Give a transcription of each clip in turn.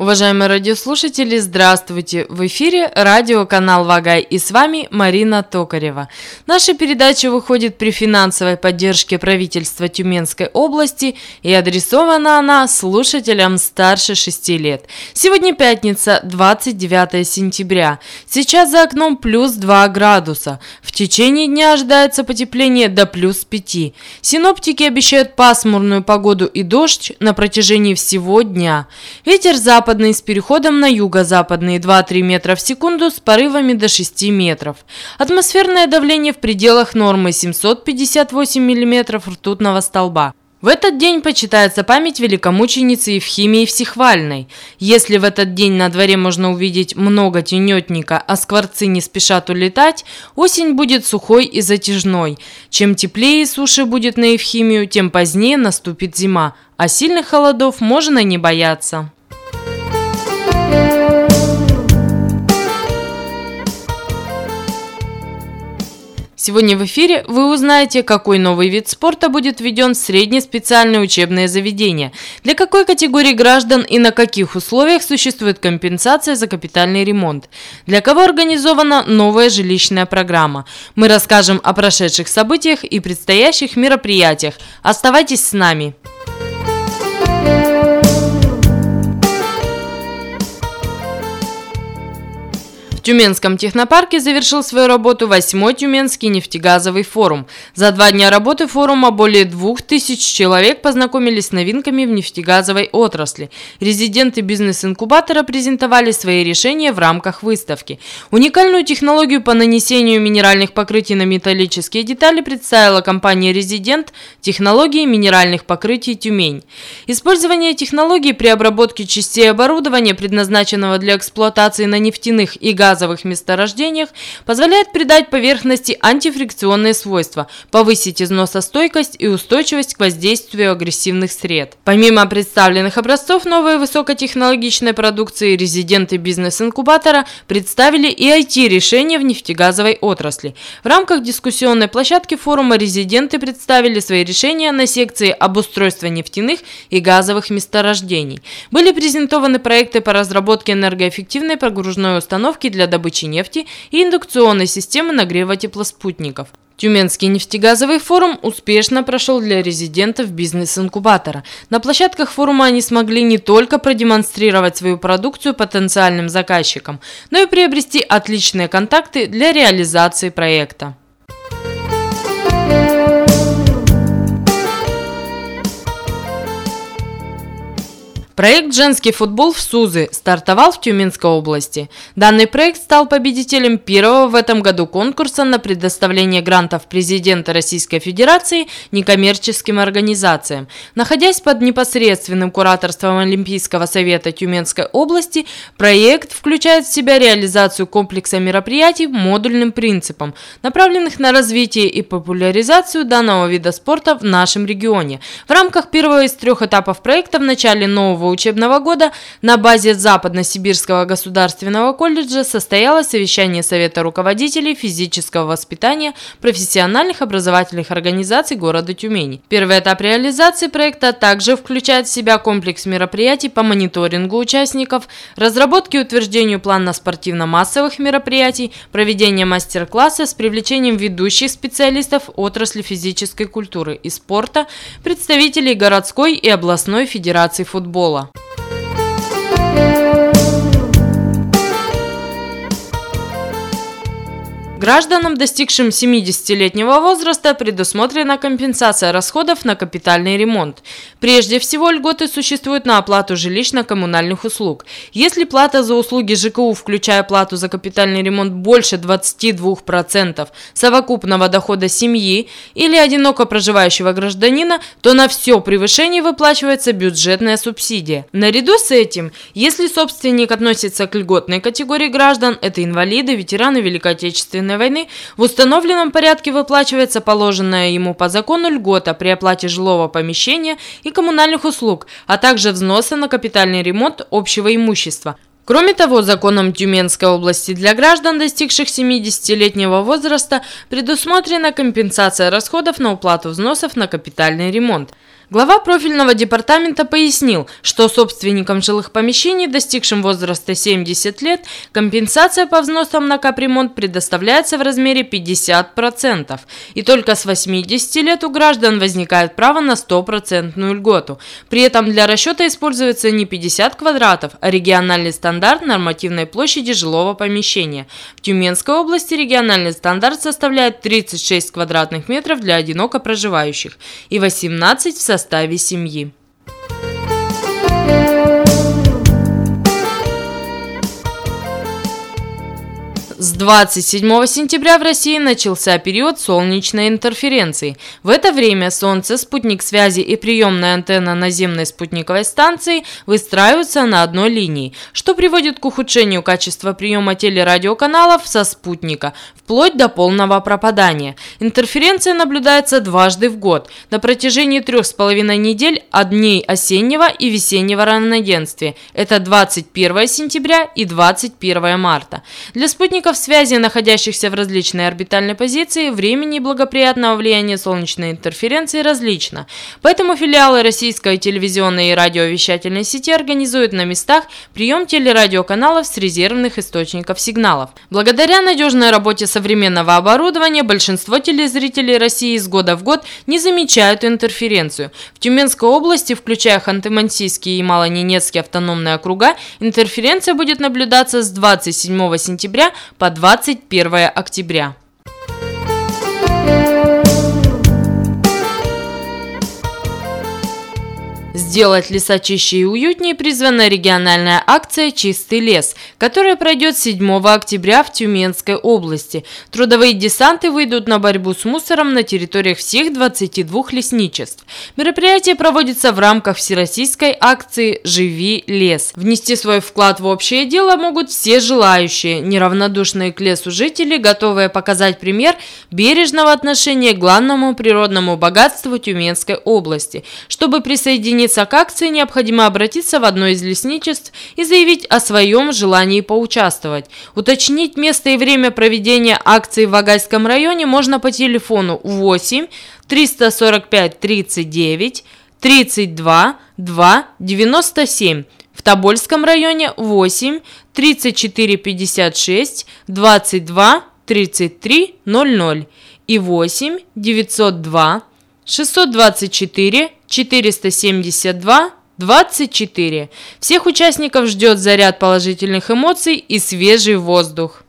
Уважаемые радиослушатели, здравствуйте! В эфире радиоканал Вагай и с вами Марина Токарева. Наша передача выходит при финансовой поддержке правительства Тюменской области и адресована она слушателям старше 6 лет. Сегодня пятница, 29 сентября. Сейчас за окном плюс 2 градуса. В течение дня ожидается потепление до плюс 5. Синоптики обещают пасмурную погоду и дождь на протяжении всего дня. Ветер западный с переходом на юго-западный 2-3 метра в секунду с порывами до 6 метров. Атмосферное давление в пределах нормы 758 миллиметров ртутного столба. В этот день почитается память великомученицы Евхимии Всехвальной. Если в этот день на дворе можно увидеть много тенетника, а скворцы не спешат улетать, осень будет сухой и затяжной. Чем теплее и суше будет на Евхимию, тем позднее наступит зима, а сильных холодов можно не бояться. Сегодня в эфире вы узнаете, какой новый вид спорта будет введен в среднеспециальное учебное заведение, для какой категории граждан и на каких условиях существует компенсация за капитальный ремонт, для кого организована новая жилищная программа. Мы расскажем о прошедших событиях и предстоящих мероприятиях. Оставайтесь с нами! В Тюменском технопарке завершил свою работу 8-й Тюменский нефтегазовый форум. За 2 дня работы форума более 2000 человек познакомились с новинками в нефтегазовой отрасли. Резиденты бизнес-инкубатора презентовали свои решения в рамках выставки. Уникальную технологию по нанесению минеральных покрытий на металлические детали представила компания «Резидент» технологии минеральных покрытий «Тюмень». Использование технологий при обработке частей оборудования, предназначенного для эксплуатации на нефтяных и газовых месторождениях, позволяет придать поверхности антифрикционные свойства, повысить износостойкость и устойчивость к воздействию агрессивных сред. Помимо представленных образцов новой высокотехнологичной продукции, резиденты бизнес-инкубатора представили и IT-решения в нефтегазовой отрасли. В рамках дискуссионной площадки форума резиденты представили свои решения на секции обустройства нефтяных и газовых месторождений. Были презентованы проекты по разработке энергоэффективной погружной установки для добычи нефти и индукционной системы нагрева теплоспутников. Тюменский нефтегазовый форум успешно прошел для резидентов бизнес-инкубатора. На площадках форума они смогли не только продемонстрировать свою продукцию потенциальным заказчикам, но и приобрести отличные контакты для реализации проекта. Проект «Женский футбол в Сузы» стартовал в Тюменской области. Данный проект стал победителем первого в этом году конкурса на предоставление грантов президента Российской Федерации некоммерческим организациям. Находясь под непосредственным кураторством Олимпийского совета Тюменской области, проект включает в себя реализацию комплекса мероприятий модульным принципом, направленных на развитие и популяризацию данного вида спорта в нашем регионе. В рамках первого из 3 этапов проекта в начале нового учебного года на базе Западно-Сибирского государственного колледжа состоялось совещание Совета руководителей физического воспитания профессиональных образовательных организаций города Тюмени. Первый этап реализации проекта также включает в себя комплекс мероприятий по мониторингу участников, разработке и утверждению плана спортивно-массовых мероприятий, проведение мастер-класса с привлечением ведущих специалистов отрасли физической культуры и спорта, представителей городской и областной федерации футбола. Гражданам, достигшим 70-летнего возраста, предусмотрена компенсация расходов на капитальный ремонт. Прежде всего, льготы существуют на оплату жилищно-коммунальных услуг. Если плата за услуги ЖКУ, включая плату за капитальный ремонт, больше 22% совокупного дохода семьи или одиноко проживающего гражданина, то на все превышение выплачивается бюджетная субсидия. Наряду с этим, если собственник относится к льготной категории граждан, это инвалиды, ветераны Великой Отечественной войны, в установленном порядке выплачивается положенная ему по закону льгота при оплате жилого помещения и коммунальных услуг, а также взноса на капитальный ремонт общего имущества. Кроме того, законом Тюменской области для граждан, достигших 70-летнего возраста, предусмотрена компенсация расходов на уплату взносов на капитальный ремонт. Глава профильного департамента пояснил, что собственникам жилых помещений, достигшим возраста 70 лет, компенсация по взносам на капремонт предоставляется в размере 50%, и только с 80 лет у граждан возникает право на 100% льготу. При этом для расчета используется не 50 квадратов, а региональный стандарт нормативной площади жилого помещения. В Тюменской области региональный стандарт составляет 36 квадратных метров для одиноко проживающих и 18 в составе семьи. С 27 сентября в России начался период солнечной интерференции. В это время Солнце, спутник связи и приемная антенна наземной спутниковой станции выстраиваются на одной линии, что приводит к ухудшению качества приема телерадиоканалов со спутника, вплоть до полного пропадания. Интерференция наблюдается дважды в год, на протяжении 3,5 недель от дней осеннего и весеннего равноденствия. Это 21 сентября и 21 марта. Для спутников связи, находящихся в различной орбитальной позиции, времени и благоприятного влияния солнечной интерференции различно. Поэтому филиалы российской телевизионной и радиовещательной сети организуют на местах прием телерадиоканалов с резервных источников сигналов. Благодаря надежной работе современного оборудования большинство телезрителей России из года в год не замечают интерференцию. В Тюменской области, включая Ханты-Мансийский и Малоненецкий автономные округа, интерференция будет наблюдаться с 27 сентября по 21 октября. Сделать леса чище и уютнее призвана региональная акция «Чистый лес», которая пройдет 7 октября в Тюменской области. Трудовые десанты выйдут на борьбу с мусором на территориях всех 22 лесничеств. Мероприятие проводится в рамках всероссийской акции «Живи лес». Внести свой вклад в общее дело могут все желающие, неравнодушные к лесу жители, готовые показать пример бережного отношения к главному природному богатству Тюменской области. Чтобы присоединиться к акции, необходимо обратиться в одно из лесничеств и заявить о своем желании поучаствовать. Уточнить место и время проведения акции в Вагайском районе можно по телефону 8 345 39 32 2 97, в Тобольском районе 8 34 56 22 33 00 и 8 902 624 472 24. Всех участников ждет заряд положительных эмоций и свежий воздух.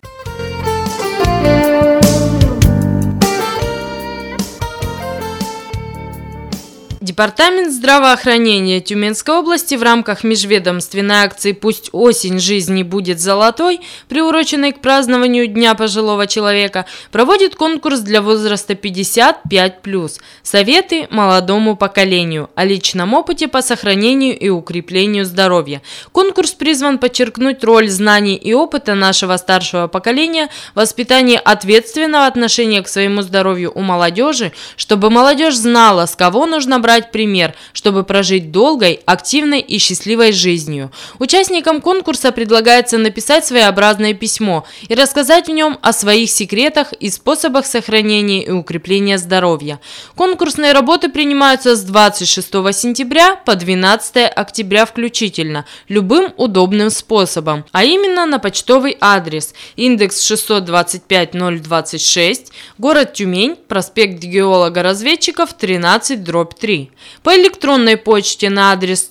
Департамент здравоохранения Тюменской области в рамках межведомственной акции «Пусть осень жизни будет золотой», приуроченной к празднованию Дня пожилого человека, проводит конкурс для возраста 55+. Советы молодому поколению о личном опыте по сохранению и укреплению здоровья. Конкурс призван подчеркнуть роль знаний и опыта нашего старшего поколения в воспитании ответственного отношения к своему здоровью у молодежи, чтобы молодежь знала, с кого нужно брать пример, чтобы прожить долгой, активной и счастливой жизнью. Участникам конкурса предлагается написать своеобразное письмо и рассказать в нем о своих секретах и способах сохранения и укрепления здоровья. Конкурсные работы принимаются с 26 сентября по 12 октября включительно, любым удобным способом, а именно на почтовый адрес: индекс 625-026, город Тюмень, проспект геолога-разведчиков 13/3. По электронной почте на адрес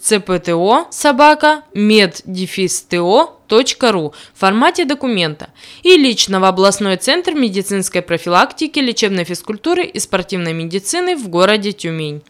cpto@med-to.ru в формате документа и лично в областной центр медицинской профилактики, лечебной физкультуры и спортивной медицины в городе Тюмень.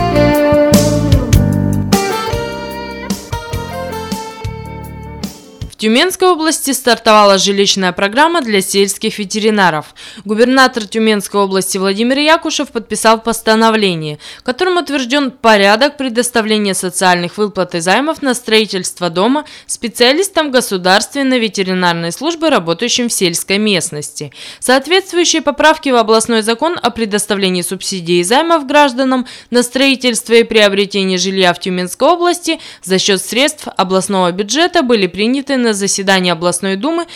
В В Тюменской области стартовала жилищная программа для сельских ветеринаров. Губернатор Тюменской области Владимир Якушев подписал постановление, которым утвержден порядок предоставления социальных выплат и займов на строительство дома специалистам государственной ветеринарной службы, работающим в сельской местности. Соответствующие поправки в областной закон о предоставлении субсидий и займов гражданам на строительство и приобретение жилья в Тюменской области за счет средств областного бюджета были приняты на заседании областной думы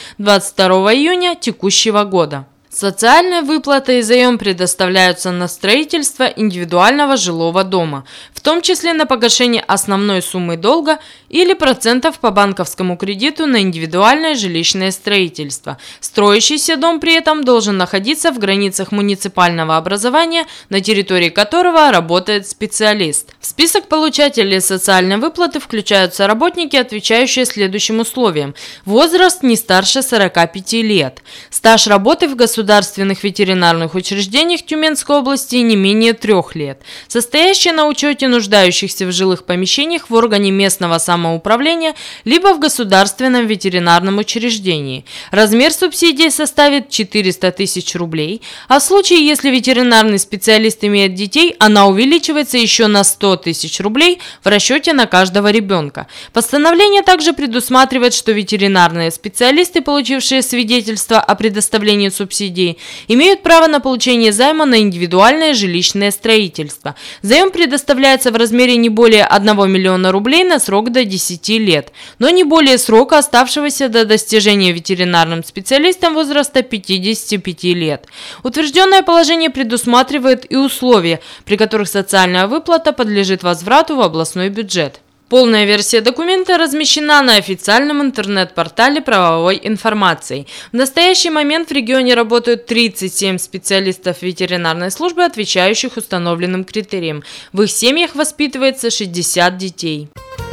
22 июня текущего года. Социальные выплаты и заем предоставляются на строительство индивидуального жилого дома, в том числе на погашение основной суммы долга или процентов по банковскому кредиту на индивидуальное жилищное строительство. Строящийся дом при этом должен находиться в границах муниципального образования, на территории которого работает специалист. В список получателей социальной выплаты включаются работники, отвечающие следующим условиям: возраст не старше 45 лет, стаж работы в государственных ветеринарных учреждениях Тюменской области не менее 3 лет, состоящие на учете нуждающихся в жилых помещениях в органе местного самоуправления либо в государственном ветеринарном учреждении. Размер субсидии составит 400 тысяч рублей, а в случае, если ветеринарный специалист имеет детей, она увеличивается еще на 100 тысяч рублей в расчете на каждого ребенка. Постановление также предусматривает, что ветеринарные специалисты, получившие свидетельство о предоставлении субсидий, имеют право на получение займа на индивидуальное жилищное строительство. Заем предоставляется в размере не более 1 миллиона рублей на срок до 10 лет, но не более срока, оставшегося до достижения ветеринарным специалистом возраста 55 лет. Утвержденное положение предусматривает и условия, при которых социальная выплата подлежит возврату в областной бюджет. Полная версия документа размещена на официальном интернет-портале правовой информации. В настоящий момент в регионе работают 37 специалистов ветеринарной службы, отвечающих установленным критериям. В их семьях воспитывается 60 детей.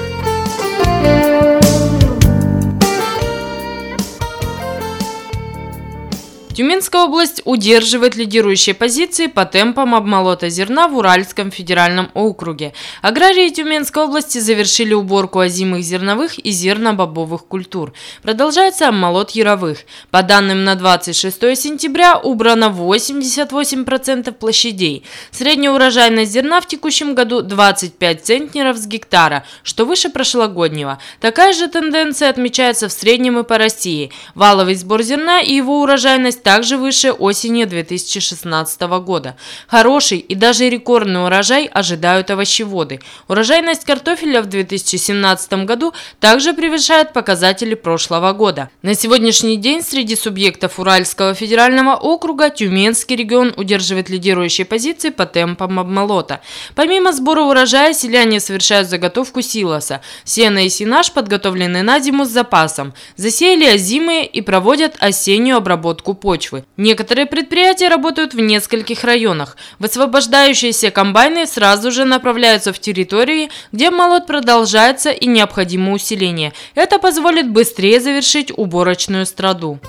Тюменская область удерживает лидирующие позиции по темпам обмолота зерна в Уральском федеральном округе. Аграрии Тюменской области завершили уборку озимых зерновых и зернобобовых культур. Продолжается обмолот яровых. По данным на 26 сентября убрано 88% площадей. Средняя урожайность зерна в текущем году 25 центнеров с гектара, что выше прошлогоднего. Такая же тенденция отмечается в среднем и по России. Валовый сбор зерна и его урожайность также выше осени 2016 года. Хороший и даже рекордный урожай ожидают овощеводы. Урожайность картофеля в 2017 году также превышает показатели прошлого года. На сегодняшний день среди субъектов Уральского федерального округа Тюменский регион удерживает лидирующие позиции по темпам обмолота. Помимо сбора урожая, селяне совершают заготовку силоса. Сено и сенаж подготовлены на зиму с запасом. Засеяли озимые и проводят осеннюю обработку почвы. Некоторые предприятия работают в нескольких районах. Высвобождающиеся комбайны сразу же направляются в территории, где обмолот продолжается и необходимо усиление. Это позволит быстрее завершить уборочную страду.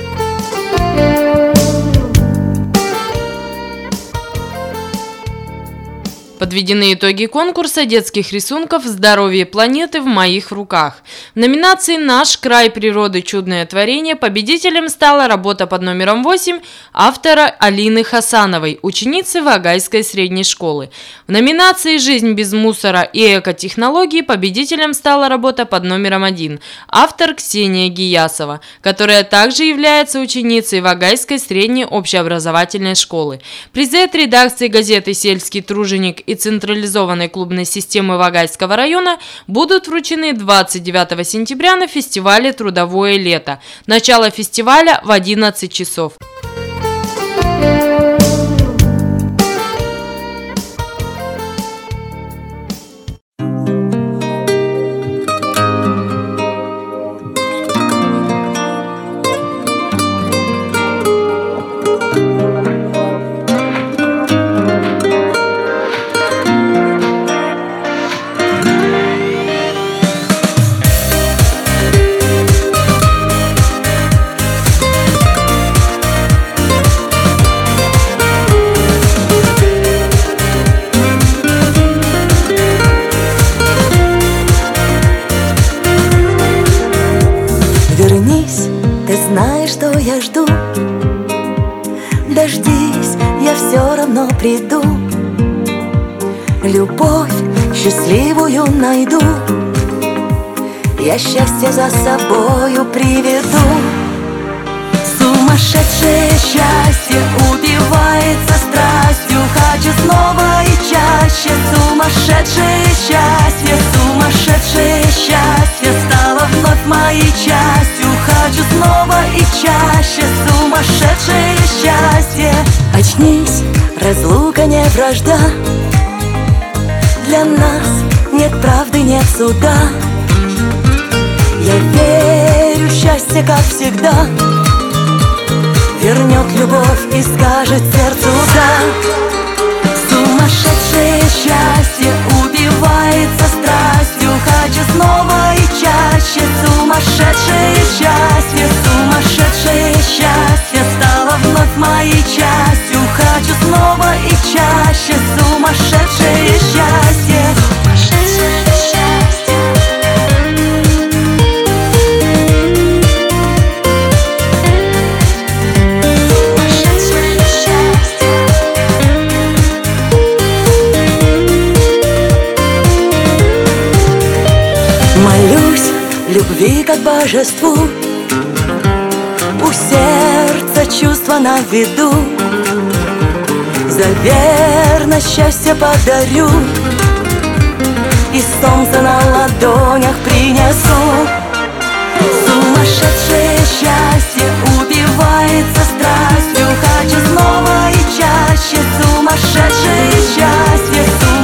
Подведены итоги конкурса детских рисунков «Здоровье планеты в моих руках». В номинации «Наш край природы. Чудное творение» победителем стала работа под номером 8 автора Алины Хасановой, ученицы Вагайской средней школы. В номинации «Жизнь без мусора и экотехнологии» победителем стала работа под номером 1 автор Ксения Гиясова, которая также является ученицей Вагайской средней общеобразовательной школы. Призы от редакции газеты «Сельский труженик» и централизованной клубной системы Вагайского района будут вручены 29 сентября на фестивале «Трудовое лето». Начало фестиваля в 11 часов. давно приду, любовь счастливую найду, я счастье за собою приведу. Сумасшедшее счастье убивается страстью, хочу снова и чаще. Сумасшедшее счастье стало вновь моей частью, хочу снова и чаще. Сумасшедшее счастье. Очнись, разлука не вражда, для нас нет правды, нет суда. Я верю, счастье, как всегда, вернет любовь и скажет сердцу да. Сумасшедшее счастье убивается страстью, хочу снова и чаще. Сумасшедшее счастье стало вновь моей частью, хочу снова и чаще. Сумасшедшее счастье. Молюсь любви как божеству, у сердца чувства на виду, за верность счастье подарю и солнце на ладонях принесу. Сумасшедшее счастье убивается страстью, хочу снова и чаще. Сумасшедшее счастье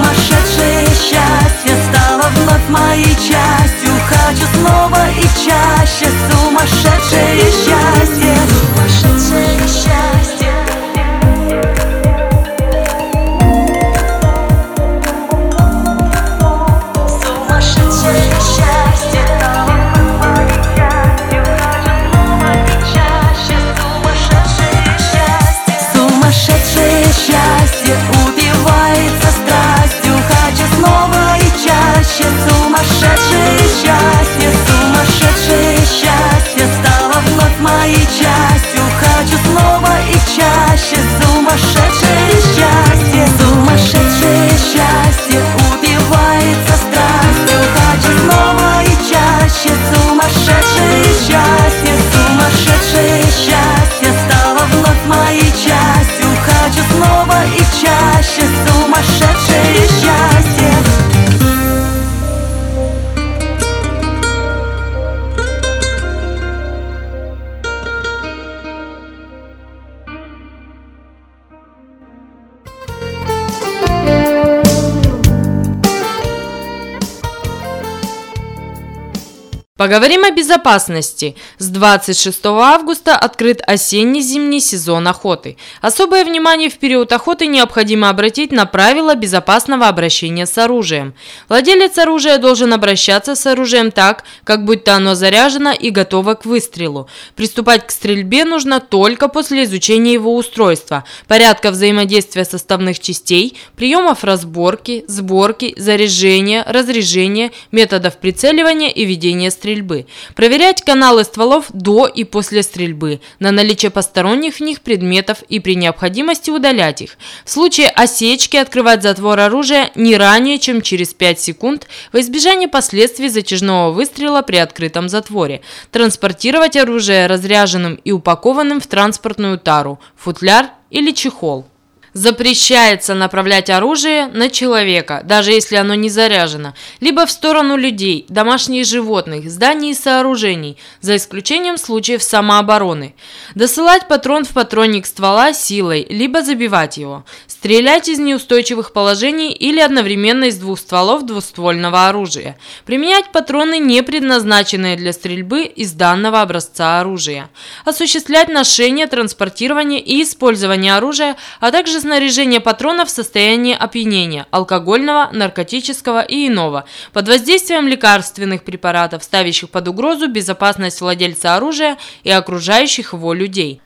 стало вновь моей частью, хочу снова и чаще. Сумасшедшее счастье. Сумасшедшее счастье. Сумасшедшее счастье стало вновь моей частью, хочу снова и чаще. Сумасшедшее счастье. Сумасшедшее счастье убивается страстью, хочу снова и чаще. Сумасшедшее счастье стало вновь моей частью, хочу снова и чаще. Сумасшедшее счастье. Сумасшедшее счастье убивается страстью, хочу снова и чаще. Сумасшедшее счастье стало вновь моей частью, хочу снова и чаще. Сумасшедшее счастье. Поговорим о безопасности. С 26 августа открыт осенне-зимний сезон охоты. Особое внимание в период охоты необходимо обратить на правила безопасного обращения с оружием. Владелец оружия должен обращаться с оружием так, как будто оно заряжено и готово к выстрелу. Приступать к стрельбе нужно только после изучения его устройства, порядка взаимодействия составных частей, приемов разборки, сборки, заряжения, разряжения, методов прицеливания и ведения стрельбы. Проверять каналы стволов до и после стрельбы на наличие посторонних в них предметов и при необходимости удалять их. В случае осечки открывать затвор оружия не ранее, чем через 5 секунд во избежание последствий затяжного выстрела при открытом затворе. Транспортировать оружие разряженным и упакованным в транспортную тару, футляр или чехол. Запрещается направлять оружие на человека, даже если оно не заряжено, либо в сторону людей, домашних животных, зданий и сооружений, за исключением случаев самообороны. Досылать патрон в патронник ствола силой, либо забивать его. Стрелять из неустойчивых положений или одновременно из двух стволов двуствольного оружия. Применять патроны, не предназначенные для стрельбы из данного образца оружия. Осуществлять ношение, транспортирование и использование оружия, а также снаряжение патронов в состоянии опьянения, алкогольного, наркотического и иного, под воздействием лекарственных препаратов, ставящих под угрозу безопасность владельца оружия и окружающих его людей.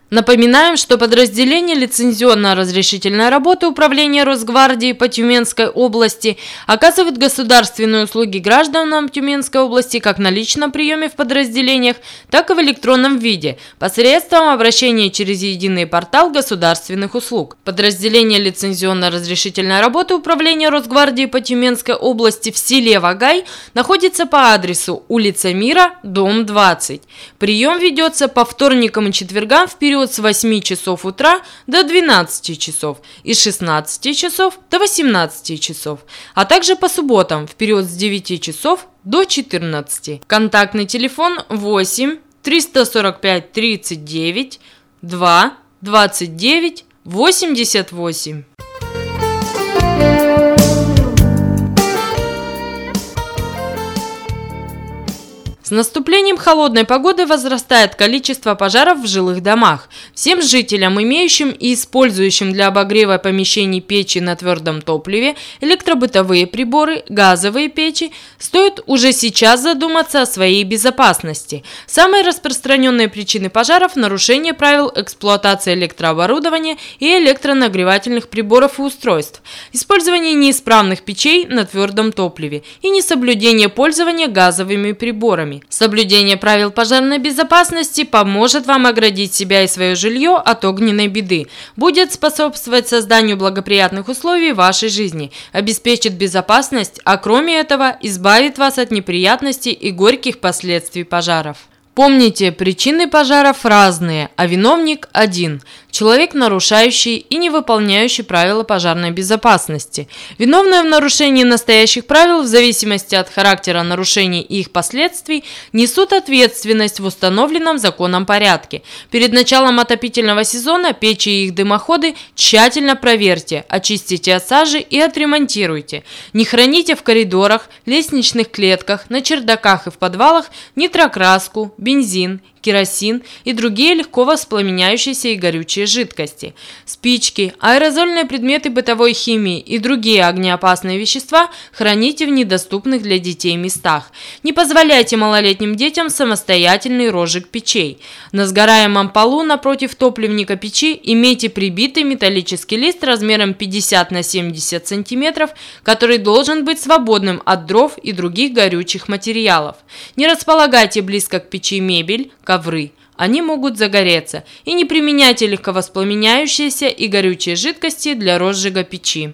Напоминаем, что подразделение лицензионно-разрешительной работы Управления Росгвардии по Тюменской области оказывает государственные услуги гражданам Тюменской области как на личном приеме в подразделениях, так и в электронном виде, посредством обращения через единый портал государственных услуг. Подразделение лицензионно-разрешительной работы Управления Росгвардии по Тюменской области в селе Вагай находится по адресу улица Мира, дом 20. Прием ведется по вторникам и четвергам в период с 8 часов утра до 12 часов и с 16 часов до 18 часов, а также по субботам в период с 9 часов до 14. Контактный телефон 8 345 39 2 29 88. С наступлением холодной погоды возрастает количество пожаров в жилых домах. Всем жителям, имеющим и использующим для обогрева помещений печи на твердом топливе, электробытовые приборы, газовые печи, стоит уже сейчас задуматься о своей безопасности. Самые распространенные причины пожаров – нарушение правил эксплуатации электрооборудования и электронагревательных приборов и устройств, использование неисправных печей на твердом топливе и несоблюдение пользования газовыми приборами. Соблюдение правил пожарной безопасности поможет вам оградить себя и свое жилье от огненной беды, будет способствовать созданию благоприятных условий в вашей жизни, обеспечит безопасность, а кроме этого избавит вас от неприятностей и горьких последствий пожаров. Помните, причины пожаров разные, а виновник один – человек, нарушающий и не выполняющий правила пожарной безопасности. Виновные в нарушении настоящих правил, в зависимости от характера нарушений и их последствий, несут ответственность в установленном законом порядке. Перед началом отопительного сезона печи и их дымоходы тщательно проверьте, очистите от сажи и отремонтируйте. Не храните в коридорах, лестничных клетках, на чердаках и в подвалах нитрокраску, бензин, керосин и другие легко воспламеняющиеся и горючие жидкости. Спички, аэрозольные предметы бытовой химии и другие огнеопасные вещества храните в недоступных для детей местах. Не позволяйте малолетним детям самостоятельный розжиг печей. На сгораемом полу напротив топливника печи имейте прибитый металлический лист размером 50 на 70 см, который должен быть свободным от дров и других горючих материалов. Не располагайте близко к печи мебель, ковры. Они могут загореться. И не применяйте легковоспламеняющиеся и горючие жидкости для розжига печи.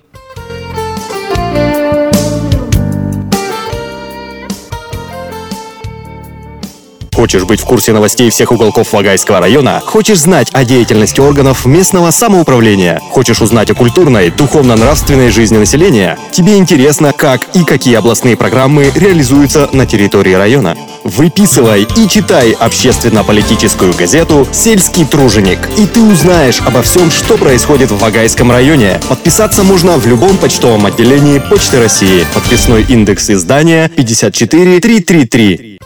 Хочешь быть в курсе новостей всех уголков Вагайского района? Хочешь знать о деятельности органов местного самоуправления? Хочешь узнать о культурной, духовно-нравственной жизни населения? Тебе интересно, как и какие областные программы реализуются на территории района? Выписывай и читай общественно-политическую газету «Сельский труженик», и ты узнаешь обо всем, что происходит в Вагайском районе. Подписаться можно в любом почтовом отделении Почты России. Подписной индекс издания 54333.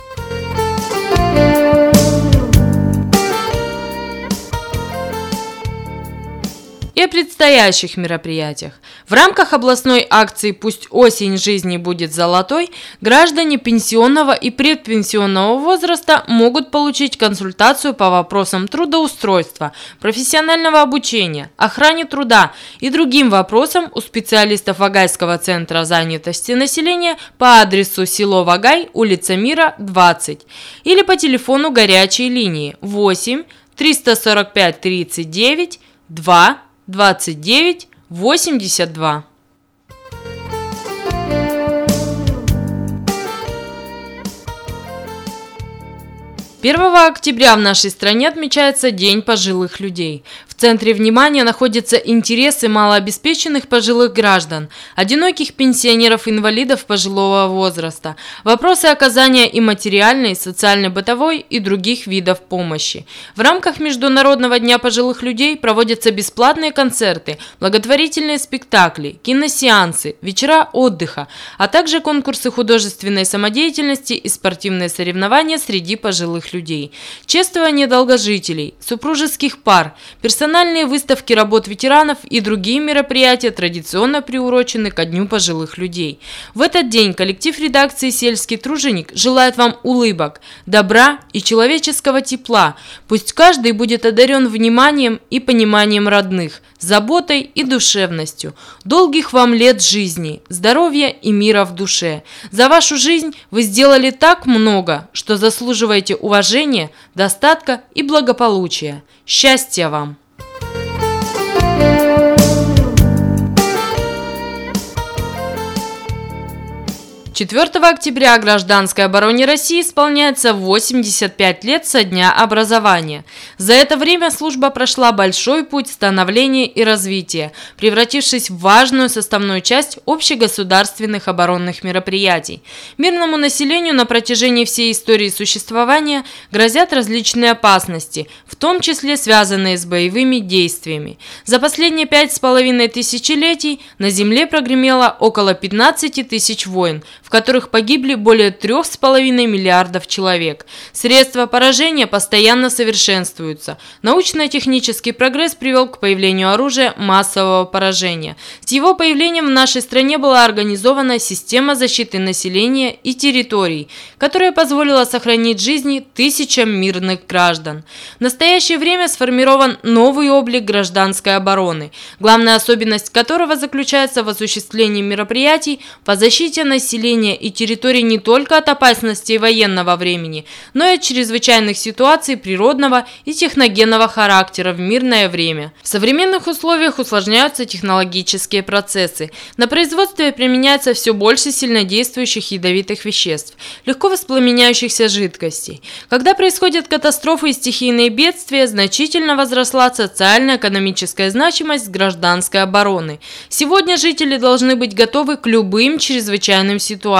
И о предстоящих мероприятиях. В рамках областной акции «Пусть осень жизни будет золотой» граждане пенсионного и предпенсионного возраста могут получить консультацию по вопросам трудоустройства, профессионального обучения, охране труда и другим вопросам у специалистов Вагайского центра занятости населения по адресу село Вагай, улица Мира, 20 или по телефону горячей линии 8 345 39 2 29 82. 1 октября в нашей стране отмечается День пожилых людей. В центре внимания находятся интересы малообеспеченных пожилых граждан, одиноких пенсионеров-инвалидов пожилого возраста, вопросы оказания им материальной, социально-бытовой и других видов помощи. В рамках Международного дня пожилых людей проводятся бесплатные концерты, благотворительные спектакли, киносеансы, вечера отдыха, а также конкурсы художественной самодеятельности и спортивные соревнования среди пожилых людей. Чествование долгожителей, супружеских пар, персональных национальные выставки работ ветеранов и другие мероприятия традиционно приурочены ко Дню пожилых людей. В этот день коллектив редакции «Сельский труженик» желает вам улыбок, добра и человеческого тепла. Пусть каждый будет одарен вниманием и пониманием родных, заботой и душевностью. Долгих вам лет жизни, здоровья и мира в душе. За вашу жизнь вы сделали так много, что заслуживаете уважения, достатка и благополучия. Счастья вам! 4 октября гражданской обороне России исполняется 85 лет со дня образования. За это время служба прошла большой путь становления и развития, превратившись в важную составную часть общегосударственных оборонных мероприятий. Мирному населению на протяжении всей истории существования грозят различные опасности, в том числе связанные с боевыми действиями. За последние 5,5 тысячелетий на Земле прогремело около 15 тысяч войн, в которых погибли более 3,5 миллиардов человек. Средства поражения постоянно совершенствуются. Научно-технический прогресс привел к появлению оружия массового поражения. С его появлением в нашей стране была организована система защиты населения и территорий, которая позволила сохранить жизни тысячам мирных граждан. В настоящее время сформирован новый облик гражданской обороны, главная особенность которого заключается в осуществлении мероприятий по защите населения и территории не только от опасностей военного времени, но и от чрезвычайных ситуаций природного и техногенного характера в мирное время. В современных условиях усложняются технологические процессы. На производстве применяется все больше сильнодействующих ядовитых веществ, легко воспламеняющихся жидкостей. Когда происходят катастрофы и стихийные бедствия, значительно возросла социально-экономическая значимость гражданской обороны. Сегодня жители должны быть готовы к любым чрезвычайным ситуациям,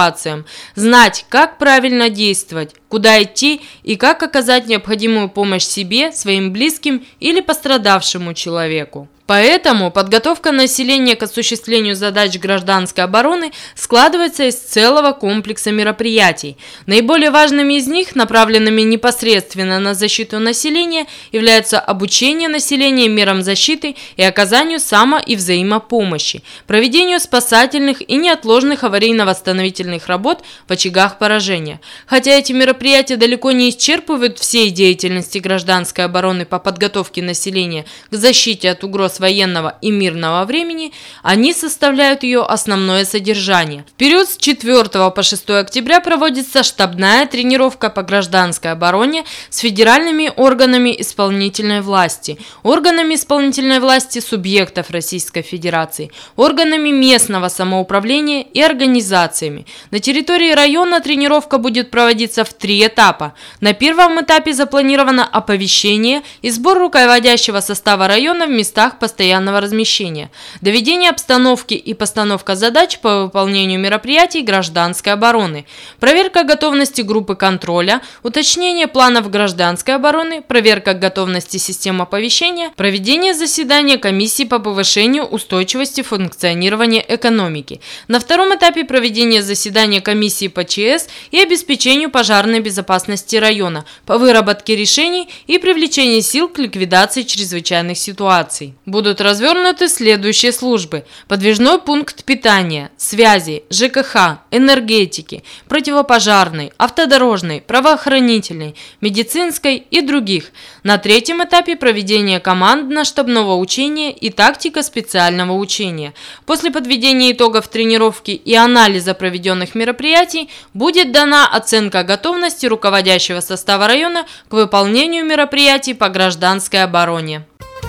знать, как правильно действовать, куда идти и как оказать необходимую помощь себе, своим близким или пострадавшему человеку. Поэтому подготовка населения к осуществлению задач гражданской обороны складывается из целого комплекса мероприятий. Наиболее важными из них, направленными непосредственно на защиту населения, являются обучение населения мерам защиты и оказанию само- и взаимопомощи, проведению спасательных и неотложных аварийно-восстановительных работ в очагах поражения. Хотя эти мероприятия далеко не исчерпывают всей деятельности гражданской обороны по подготовке населения к защите от угроз военного и мирного времени, они составляют ее основное содержание. В период с 4 по 6 октября проводится штабная тренировка по гражданской обороне с федеральными органами исполнительной власти, органами исполнительной власти субъектов Российской Федерации, органами местного самоуправления и организациями. На территории района тренировка будет проводиться в 3 этапа. На первом этапе запланировано оповещение и сбор руководящего состава района в местах постоянного размещения, доведение обстановки и постановка задач по выполнению мероприятий гражданской обороны, проверка готовности группы контроля, уточнение планов гражданской обороны, проверка готовности систем оповещения, проведение заседания комиссии по повышению устойчивости функционирования экономики. На втором этапе проведение заседания комиссии по ЧС и обеспечению пожарной безопасности района, по выработке решений и привлечению сил к ликвидации чрезвычайных ситуаций. Будут развернуты следующие службы: подвижной пункт питания, связи, ЖКХ, энергетики, противопожарной, автодорожной, правоохранительной, медицинской и других. На третьем этапе проведение командно-штабного учения и тактика специального учения. После подведения итогов тренировки и анализа проведенных мероприятий будет дана оценка готовности руководящего состава района к выполнению мероприятий по гражданской обороне.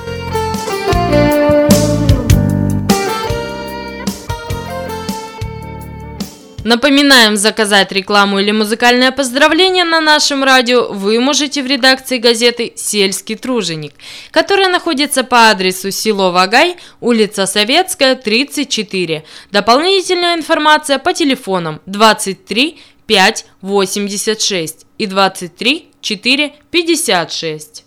Напоминаем, заказать рекламу или музыкальное поздравление на нашем радио вы можете в редакции газеты «Сельский труженик», которая находится по адресу село Вагай, улица Советская, 34. Дополнительная информация по телефонам 23 5 86 и 23 4 56.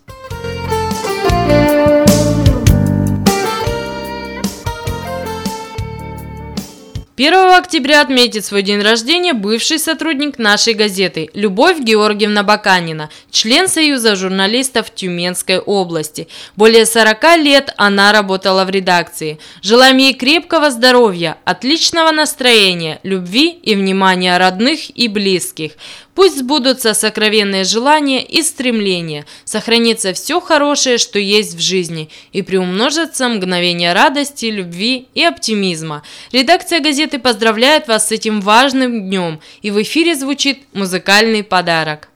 1 октября отметит свой день рождения бывший сотрудник нашей газеты Любовь Георгиевна Баканина, член Союза журналистов Тюменской области. Более 40 лет она работала в редакции. Желаем ей крепкого здоровья, отличного настроения, любви и внимания родных и близких. Пусть сбудутся сокровенные желания и стремления, сохранится все хорошее, что есть в жизни, и приумножатся мгновения радости, любви и оптимизма. Редакция газеты поздравляет вас с этим важным днем, и в эфире звучит музыкальный подарок.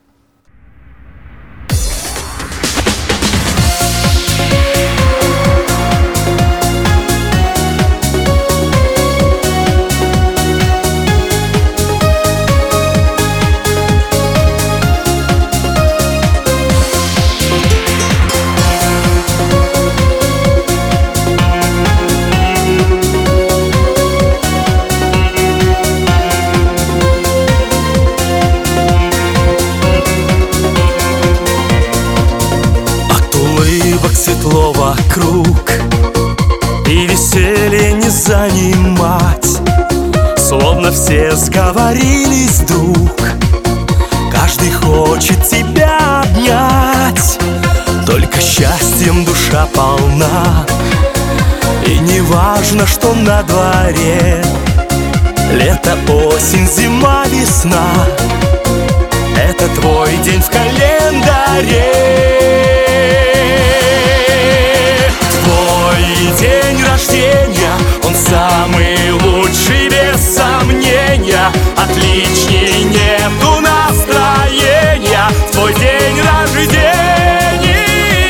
Светло вокруг, и веселье не занимать. Словно все сговорились вдруг, каждый хочет тебя обнять. Только счастьем душа полна, и не важно, что на дворе. Лето, осень, зима, весна — это твой день в календаре. День рождения, он самый лучший, без сомнения. Отличней нету настроения в твой день рождения.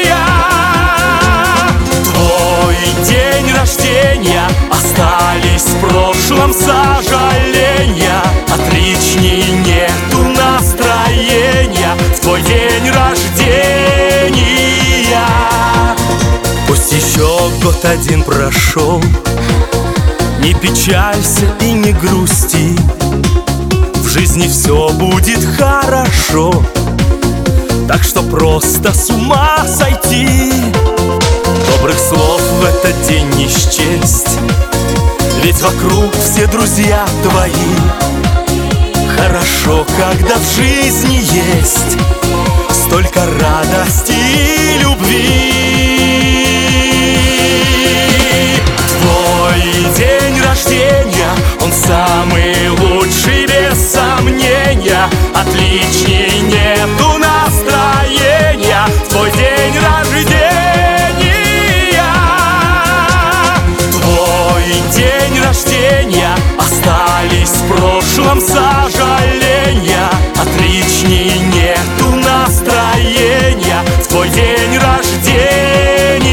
Твой день рождения, остались в прошлом сожаления. Отличней нету настроения в твой день рождения. Пусть еще год один прошел, не печалься и не грусти, в жизни все будет хорошо, так что просто с ума сойти. Добрых слов в этот день не счесть, ведь вокруг все друзья твои. Хорошо, когда в жизни есть столько радости и любви. Твой день рождения, он самый лучший, без сомнения. Отличней нету настроения в твой день рождения. Твой день рождения, остались в прошлом сожаления. Отличней нету настроения в твой день рождения.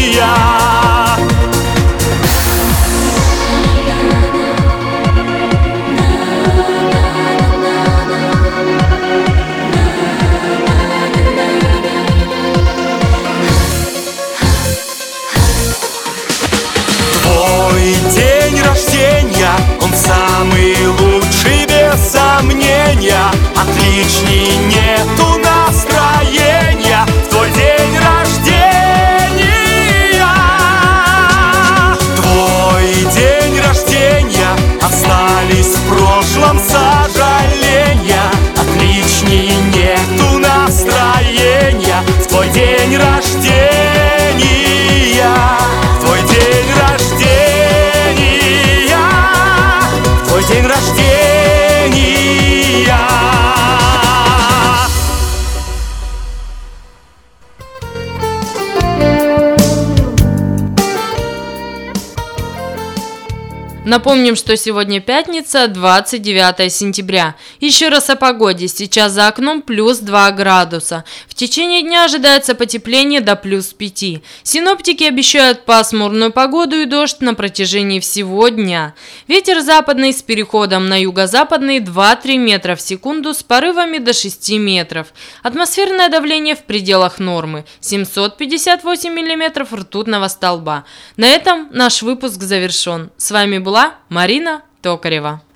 Он самый лучший, без сомнения. Отличней нету настроения в твой день рождения. Твой день рождения, остались в прошлом сожаления. Отличней нету настроения в твой день рождения. Твой день рождения. День рождения. Напомним, что сегодня пятница, 29 сентября. Еще раз о погоде. Сейчас за окном плюс 2 градуса. В течение дня ожидается потепление до плюс 5. Синоптики обещают пасмурную погоду и дождь на протяжении всего дня. Ветер западный с переходом на юго-западный 2-3 метра в секунду с порывами до 6 метров. Атмосферное давление в пределах нормы. 758 миллиметров ртутного столба. На этом наш выпуск завершен. С вами была Марина Токарева.